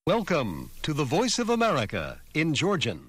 Welcome to the Voice of America in Georgian.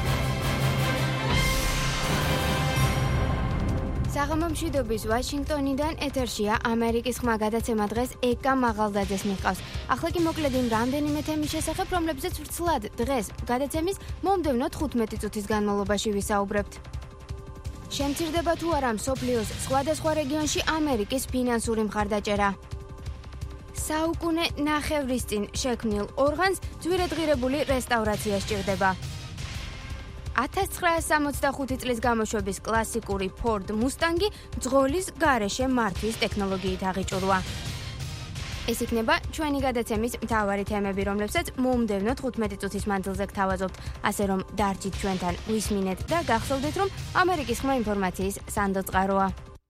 საღამომშვიდობის ვაშინგტონიდან ეთერშია ამერიკის ხმა გადაცემა დღეს ეკა მაღალდაძეს მიყავს. ახლა კი მოკლედ იმ რამდენიმე თემის შესახებ, რომლებზეც ვრცლად დღეს გადაცემის მომდევნო 15 წუთის განმავლობაში ვისაუბრებთ. შემცირდება თუ არა მსოფლიოს სხვადასხვა რეგიონში ამერიკის ფინანსური მხარდაჭერა. საუკუნე ნახევრის წინ შექმნილ ორღანს ძვირადღირებული რესტავრაცია სჭირდება. 1965 წლის გამოშვების კლასიკური Ford Mustang მძღოლის გარეშე მართვის ტექნოლოგიით აღიჭურვა. ეს იქნება ჩვენი გადაცემის მთავარი თემები, რომლებსაც მომდევნო 15 წუთის მანძილზე გთავაზობთ, ასე რომ დარჩით ჩვენთან, ვისმინეთ და გახსოვდეთ, რომ ამერიკის ხმა ინფორმაციის სანდოწყაროა.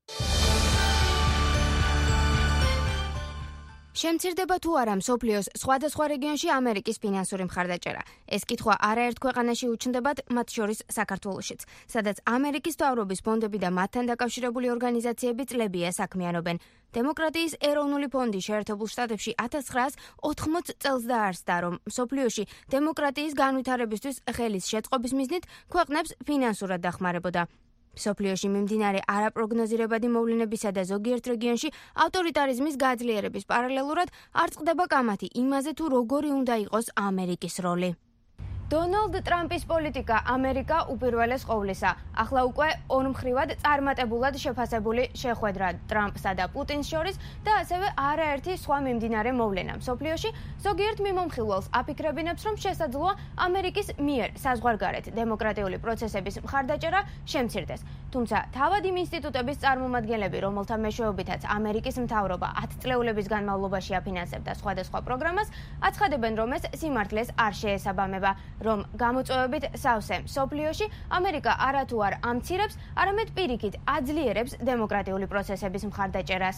შემცირდება თუ არა მსოფლიოს სხვადასხვა რეგიონში ამერიკის ფინანსური მხარდაჭერა. ეს კითხვა არაერთ ქვეყანაში უჩნდებათ, მათ შორის საქართველოშიც, სადაც ამერიკის მთავრობის ფონდები და მათთან დაკავშირებული ორგანიზაციები წლებია საქმიანობენ. დემოკრატიის ეროვნული ფონდი შეერთებულ შტატებში 1980 წელს დაარსდა, რომ მსოფლიოში დემოკრატიის განვითარებისთვის ხელის შეწყობის მიზნით ქვეყნებს ფინანსურად დახმარებოდა. მსოფლიოში მიმდინარე არაპროგნოზირებადი მოვლენებისა და ზოგიერთ რეგიონში ავტორიტარიზმის გაძლიერების პარალელურად არ წყდება კამათი იმაზე, თუ როგორი უნდა იყოს ამერიკის როლი. დონალდ ტრამპის პოლიტიკა ამერიკა უპირველეს ყოვლისა. ახლა უკვე ორმხრივად წარმატებულად შეფასებული შეხვედრა ტრამპსა და პუტინს შორის და ასევე არაერთი სხვა მიმდინარე მოვლენა მსოფლიოში ზოგიერთ მიმომხილველს აფიქრებინებს, რომ შესაძლოა ამერიკის მიერ საზღვარგარეთ დემოკრატიული პროცესების მხარდაჭერა შემცირდეს. თუმცა თავად იმ ინსტიტუტების წარმომადგენლები, რომელთა მეშვეობითაც ამერიკის მთავრობა 10 წლეულების განმავლობაში აფინანსებდა სხვადასხვა პროგრამას, აცხადებენ, რომ ეს სიმართლეს არ შეესაბამება. რომ გამოწვევებით სავსე მსოფლიოში ამერიკა არათუ არ ამცირებს, არამედ პირიქით აძლიერებს დემოკრატიული პროცესების მხარდაჭერას.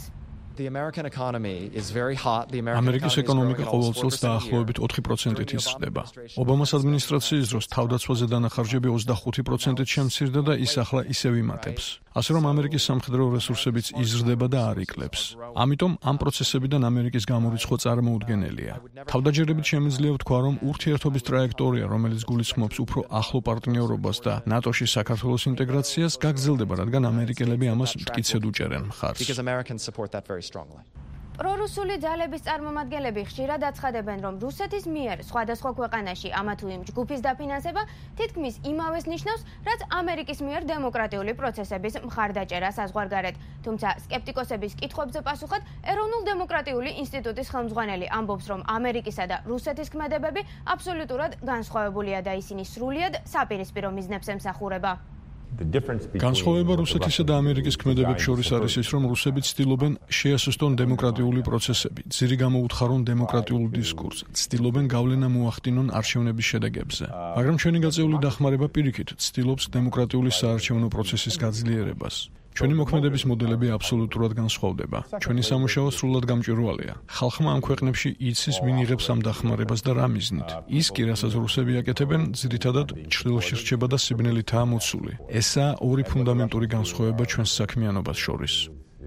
ამერიკის ეკონომიკა ყოველ წელს დაახლოებით 4%-ით იზრდება. ობამას ადმინისტრაციის დროს თავდაცვაზე დანახარჯები 25%-ით შემცირდა და ის ახლა ისევ იმატებს. ასე რომ ამერიკის სამხედრო რესურსებიც იზრდება და არ იკლებს. ამიტომ ამ პროცესებიდან ამერიკის გამორიცხვა წარმოუდგენელია. თავდაჯერებით შემიძლია ვთქვა, რომ ურთიერთობის ტრაექტორია, რომელიც გულისხმობს უფრო ახლო პარტნიორობას და ნატოში საქართველოს ინტეგრაციას, გაგრძელდება, რადგან ამერიკელები ამას მტკიცედ უჭერენ მხარს. პრორუსული ძალების წარმომადგენლები ხშირად აცხადებენ, რომ რუსეთის მიერ სხვადასხვა ქვეყანაში ამა თუ იმ ჯგუფის დაფინანსება თითქმის იმავეს ნიშნავს, რაც ამერიკის მიერ დემოკრატიული პროცესების მხარდაჭერა საზღვარგარეთ. თუმცა სკეპტიკოსების კითხვებზე პასუხად ეროვნულ-დემოკრატიული ინსტიტუტის ხელმძღვანელი ამბობს, რომ ამერიკისა და რუსეთის ქმედებები აბსოლუტურად განსხვავებულია და ისინი სრულიად საპირისპირო მიზნებს ემსახურება. განსხვავება რუსეთისა და ამერიკის ქმედებებს შორის არის ის, რომ რუსები ცდილობენ შეასუსტონ დემოკრატიული პროცესები, ძირი გამოუთხარონ დემოკრატიულ დისკურსს, ცდილობენ გავლენა მოახდინონ არჩევნების შედეგებზე. მაგრამ ჩვენი გაწეული დახმარება პირიქით ცდილობს დემოკრატიული საარჩევნო პროცესის გაძლიერებას. ჩვენი მოქმედების მოდელები აბსოლუტურად განსხვავდება. ჩვენი სამუშაო სრულად გამჭვირვალეა. ხალხმა ამ ქვეყნებში იცის, ვინ იღებს ამ დახმარებას და რა მიზნით. ის კი, რასაც რუსები აკეთებენ, ძირითადად ჩრდილოში რჩება და სიბნელითაა მოცული. ესაა ორი ფუნდამენტური განსხვავება ჩვენს საქმიანობას შორის.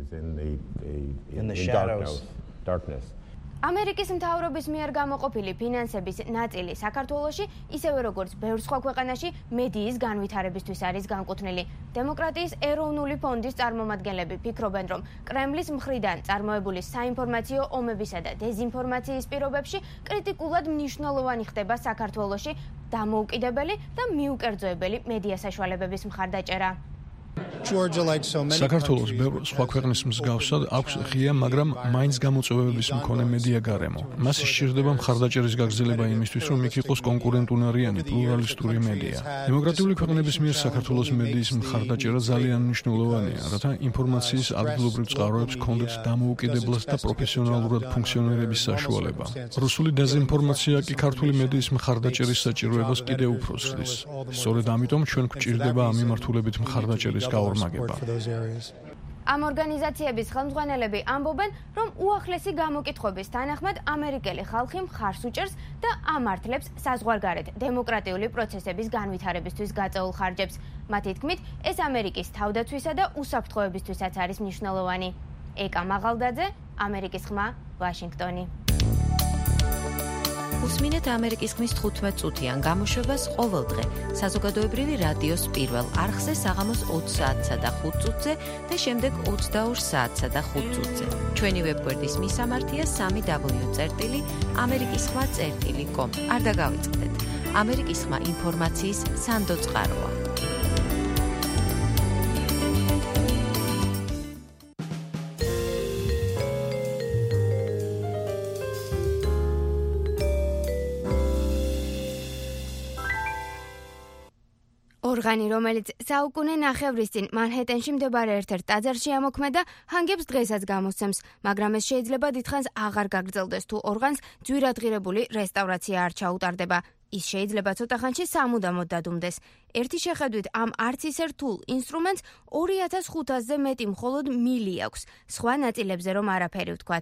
ამერიკის მთავრობის მიერ გამოყოფილი ფინანსების ნაწილი საქართველოში, ისევე როგორც ბევრ სხვა ქვეყანაში, მედიის განვითარებისთვის არის განკუთვნილი. დემოკრატიის ეროვნული ფონდის წარმომადგენლები ფიქრობენ, რომ კრემლის მხრიდან წარმოებული საინფორმაციო ომებისა და დეზინფორმაციის პირობებში კრიტიკულად მნიშვნელოვანი ხდება საქართველოში დამოუკიდებელი და მიუკერძოებელი მედია საშუალებების მხარდაჭერა. საქართველოს ბევრ სხვა ქვეყნის მსგავსად აქვს ღია, მაგრამ მაინც გამოწვევების მქონე მედია გარემო. მას სჭირდება მხარდაჭერის გაგრძელება იმისთვის, რომ იქ იყოს კონკურენტუნარიანი, პლურალისტური მედია. დემოკრატიული ქვეყნების მიერ საქართველოს მედიის მხარდაჭერა ძალიან მნიშვნელოვანია, რათა ინფორმაციის ადგილობრივ წყაროებს ჰქონდეთ დამოუკიდებლად და პროფესიონალურად ფუნქციონირების საშუალება. რუსული დეზინფორმაცია კი ქართული მედიის მხარდაჭერის საჭიროებას კიდევ უფრო ზრდის. სწორედ ამიტომ ჩვენ გვჭირდება ამ მიმართულებით მხარდაჭერის გაორმაგება. ამ ორგანიზაციების ხელმძღვანელები ამბობენ, რომ უახლესი გამოკითხვების თანახმად ამერიკელი ხალხი მხარს უჭერს და ამართლებს საზღვარგარეთ დემოკრატიული პროცესების განვითარებისთვის გაწეულ ხარჯებს. მათი თქმით, ეს ამერიკის თავდაცვისა და უსაფრთხოებისთვისაც არის მნიშვნელოვანი. ეკა მაღალდაძე, ამერიკის ხმა, ვაშინგტონი. მუსმინეთ ამერიკის ხმის 15 წუთიან გამოშვებას ყოველდღე საზოგადოებრივი რადიოს პირველ არხზე საღამოს 20 საათსა და 5 წუთზე და შემდეგ 22 საათსა და 5 წუთზე. ჩვენი ვებგვერდის მისამართია www.amerikisxma.com. არ დაგავიწყდეთ. ამერიკის ხმა ინფორმაციის სანდო წყაროა. ორღანი, რომელიც საუკუნე ნახევრის წინ მანჰეტენში მდებარე ერთ-ერთ ტაძარში ამოქმედა, ჰანგებს დღესაც გამოსცემს, მაგრამ ეს შეიძლება დიდხანს აღარ გაგრძელდეს თუ ორღანს ძვირადღირებული რესტავრაცია არ ჩაუტარდება. ის შეიძლება ცოტა ხანში სამუდამოდ დადუმდეს. ერთი შეხედვით ამ არც ისე რთულ ინსტრუმენტს 2500-ზე მეტი მხოლოდ მილი აქვს, სხვა ნაწილებზე რომ არაფერი ვთქვათ.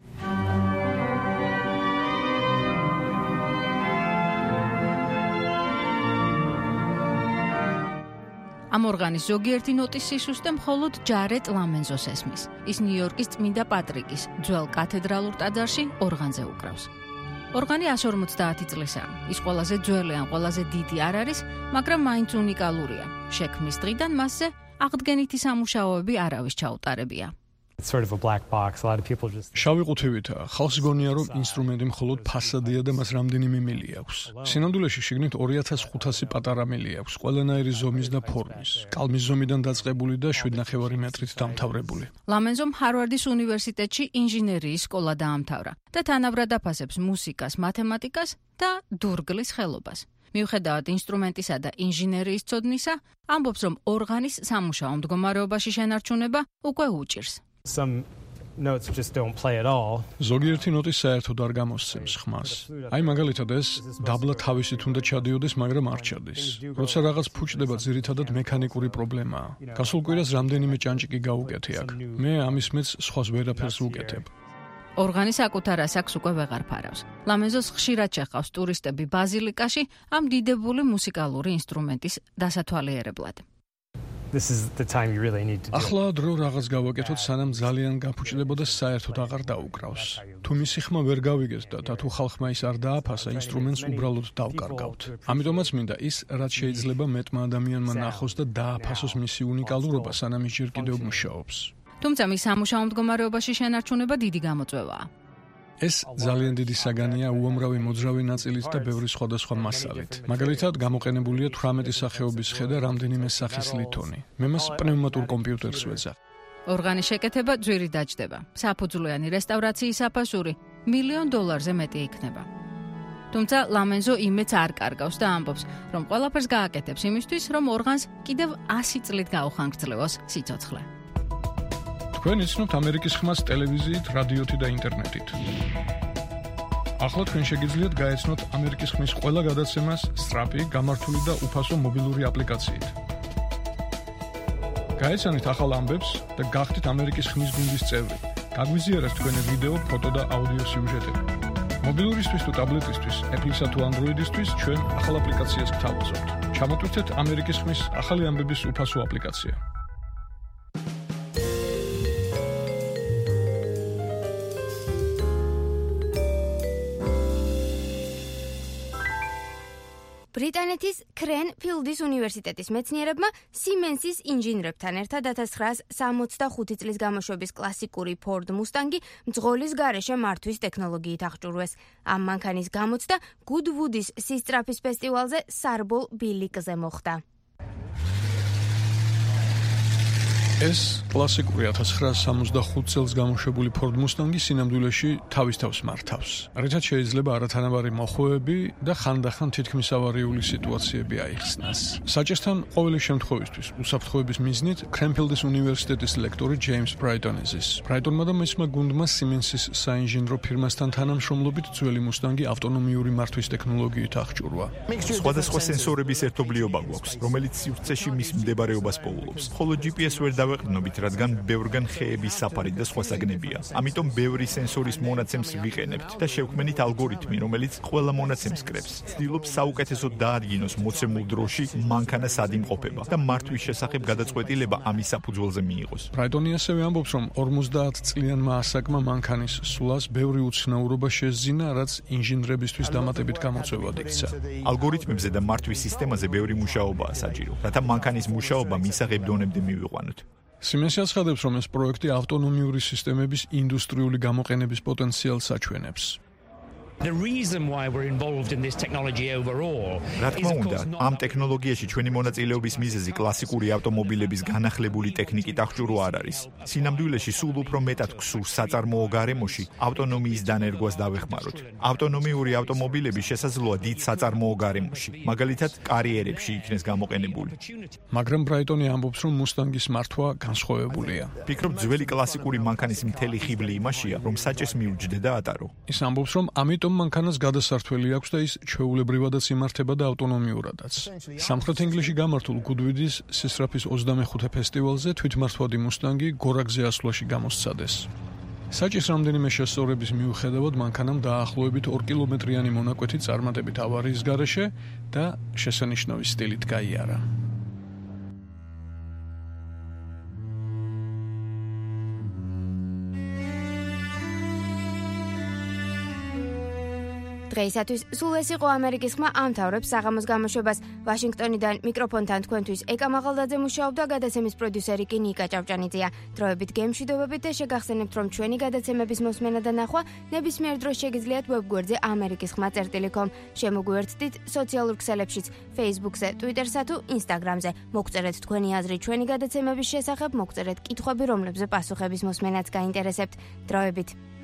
ამ ორღანის ზოგიერთი ნოტის სისუსტე მხოლოდ ჯარეტ ლამენზოს ესმის. ის ნიუ-იორკის წმინდა პატრიკის ძველ კათედრალურ ტაძარში ორღანზე უკრავს. ორღანი 150 წლისაა. ის ყველაზე ძველი ან ყველაზე დიდი არ არის, მაგრამ მაინც უნიკალურია. შექმნის დღიდან მასზე აღდგენითი სამუშაოები არავის ჩაუტარებია. შავი ყუთივითაა. ხალხს გონია, რომ ინსტრუმენტი მხოლოდ ფასადია და მას რამდენიმე მილი აქვს. სინამდვილეში შიგნით 2500 პატარა მილი აქვს, ყველანაირი ზომის და ფორმის. კალმის ზომიდან დაწყებული და 7.5 მეტრით დამთავრებული. ლამენზომ ჰარვარდის უნივერსიტეტში ინჟინერიის სკოლა დაამთავრა და თანაბრად აფასებს მუსიკას, მათემატიკას და დურგლის ხელობას. მიუხედავად ინსტრუმენტისა და ინჟინერიის ცოდნისა, ამბობს, რომ ორღანის სამუშაო მდგომარეობაში შენარჩუნება უკვე უჭირს. ზოგიერთი ნოტი საერთოდ არ გამოსცემს ხმას. აი მაგალითად ეს დაბლა თავისით უნდა ჩადიოდეს, მაგრამ არ ჩადის. როცა რაღაც ფუჭდება, ძირითადად მექანიკური პრობლემაა. გასულ კვირას რამდენიმე ჭანჭიკი გაუკეთე აქ. მე ამის მეც სხვას ვერაფერს ვუკეთებ. ორღანის საკუთარ ასაკს უკვე ვეღარ ფარავს. ლამენზოს ხშირად შეჰყავს ტურისტები ბაზილიკაში ამ დიდებული მუსიკალური ინსტრუმენტის დასათვალიერებლად. ახლა დრო რაღაც გავაკეთოთ, სანამ ძალიან გაფუჭდებოდა საერთოდ აღარ დაუკრავს. თუ მისი ხმა ვერ გავიგეთ და თუ ხალხმა ის არ დააფასა, ინსტრუმენტს უბრალოდ დავკარგავთ. ამიტომაც მინდა ის, რაც შეიძლება მეტმა ადამიანმა ნახოს და დააფასოს მისი უნიკალურობა, სანამ ის ჯერ კიდევ მუშაობს. თუმცა მის სამუშაო მდგომარეობაში შენარჩუნება დიდი გამოწვევაა. ეს ძალიან დიდი საგანია უამრავი მოძრავი ნაწილით და ბევრი სხვადასხვა მასალით. მაგალითად, გამოყენებულია 18 სახეობის ხე და რამდენიმე სახის ლითონი. მე მას პნევმატურ კომპიუტერს ვეძახ. ორღანის შეკეთება ძვირი დაჯდება. საფუძვლიანი რესტავრაციის აფასური $1,000,000-ზე მეტი იქნება. თუმცა ლამენზო იმედს არ კარგავს და ამბობს, რომ ყველაფერს გააკეთებს იმისთვის, რომ ორღანს კიდევ 100 წლით გაუხანგრძლევოს სიცოცხლე. თქვენ იცნობთ ამერიკის ხმას ტელევიზიით, რადიოთი და ინტერნეტით. ახლა თქვენ შეგიძლიათ გაეცნოთ ამერიკის ხმის ყველა გადაცემას სწრაფი, გამართული და უფასო მობილური აპლიკაციით. გაეცანით ახალ ამბებს და გახდით ამერიკის ხმის გუნდის წევრი. გაგვიზიარეთ თქვენი ვიდეო, ფოტო და აუდიო სიუჟეტები. მობილურისთვის თუ ტაბლეტისთვის, Apple-ისა თუ Android-ისთვის ჩვენ ახალ აპლიკაციას გთავაზობთ. ჩამოტვირთეთ ამერიკის ხმის ახალი ამბების უფასო აპლიკაცია. ბრიტანეთის კრენფილდის უნივერსიტეტის მეცნიერებმა Siemens-ის ინჟინრებთან ერთად 1965 წლის გამოშვების კლასიკური Ford Mustang-ი მძღოლის გარეშე მართვის ტექნოლოგიით აღჭურვეს. ამ მანქანის გამოცდა Goodwood-ის სისწრაფის ფესტივალზე სარბოლ ბილიკზე მოხდა. ეს კლასიკური 1965 წელს გამოშვებული Ford Mustang-ი სინამდვილეში თავის თავს მართავს. რითაც შეიძლება არათანაბარი მოხვეები და ხანდახან თითქმის ავარიული სიტუაციები აიხსნას. საჭესთან ყოველი შემთხვევისთვის უსაფრთხოების მიზნით კრენფილდის უნივერსიტეტის ლექტორი ჯეიმს ბრაიტონი-ის. ბრაიტონმა და მისმა გუნდმა Siemens-ის საინჟინრო ფირმასთან თანამშრომლობით ძველი Mustang-ი ავტონომიური მართვის ტექნოლოგიით აღჭურვა. სხვადასხვა სენსორების ერთობლიობა გვაქვს, რომელიც სივრცეში მის მდებარეობას პოულობს. ხოლო GPS ვერ შევეყრდნობით, რადგან ბევრგან ხეების საფარი და სხვა საგნებია. ამიტომ ბევრი სენსორის მონაცემს ვიყენებთ და შევქმნით ალგორითმი, რომელიც ყველა მონაცემს კრებს. ცდილობს საუკეთესოდ დაადგინოს მოცემულ დროში მანქანა სად იმყოფება და მართვის შესახებ გადაწყვეტილება ამის საფუძველზე მიიღოს. ბრაიტონი ასევე ამბობს, რომ 50 წლიანმა ასაკმა მანქანის სვლას ბევრი უცნაურობა შესძინა, რაც ინჟინრებისთვის დამატებით გამოწვევად იქცა. ალგორითმებზე და მართვის სისტემაზე ბევრი მუშაობაა საჭირო, რათა მანქანის მუშაობა მისაღებ დონემდე მივიყვანოთ. Siemens აცხადებს, რომ ეს პროექტი ავტონომიური სისტემების ინდუსტრიული გამოყენების პოტენციალს აჩვენებს. The reason why we're involved in this technology overall. რა თქმა უნდა, ამ ტექნოლოგიაში ჩვენი მონაწილეობის მიზეზი კლასიკური ავტომობილების განახლებული ტექნიკით აღჭურო არ არის. სინამდვილეში სულ უფრო მეტად გსურს საწარმოო გარემოში ავტონომიის დანერგვას დავეხმაროთ. ავტონომიური ავტომობილები შესაძლოა დიდ საწარმოო გარემოში, მაგალითად კარიერებში იქნეს გამოყენებული. მაგრამ ბრაიტონი ამბობს, რომ მუსტანგის მართვა განსხვავებულია. ფიქრობ, ძველი კლასიკური მანქანის მთელი ხიბლი იმაშია, რომ საჭეს მიუჯდე და ატარო. ის ამბობს, რომ ამიტომ მანქანას გადასართველი აქვს და ის ჩვეულებრივადაც იმართება და ავტონომიურადაც. სამხრეთ ინგლისში გამართულ გუდვიდის სისწრაფის 25 ფესტივალზე თვითმართვადი მუსტანგი გორაკზე ასვლაში გამოსცადეს. საჭის რამდენიმე შესწორების მიუხედავად მანქანამ დაახლოებით 2 კილომეტრიანი მონაკვეთი წარმატებით ავარიის გარეშე და შესანიშნავი სტილით გაიარა. დღეისათვის სულ ეს იყო ამერიკის ხმა ამთავრებს საღამოს გამოშვებას. ვაშინგტონიდან მიკროფონთან თქვენთვის ეკა მაღალდაძე მუშაობდა, გადაცემის პროდიუსერი კი ნიკა ჭავჭანიძეა. დროებით გემშვიდობებით და შეგახსენებთ, რომ ჩვენი გადაცემების მოსმენა და ნახვა ნებისმიერ დროს შეგიძლიათ ვებგვერდზე amerikiskhma.com. შემოგვიერთდით სოციალურ ქსელებშიც, Facebook-ზე, Twitter-სა თუ Instagram-ზე. მოგწერეთ თქვენი აზრი ჩვენი გადაცემების შესახებ, მოგწერეთ კითხვები, რომლებზე პასუხების მოსმენაც გაინტერესებთ. დროებით.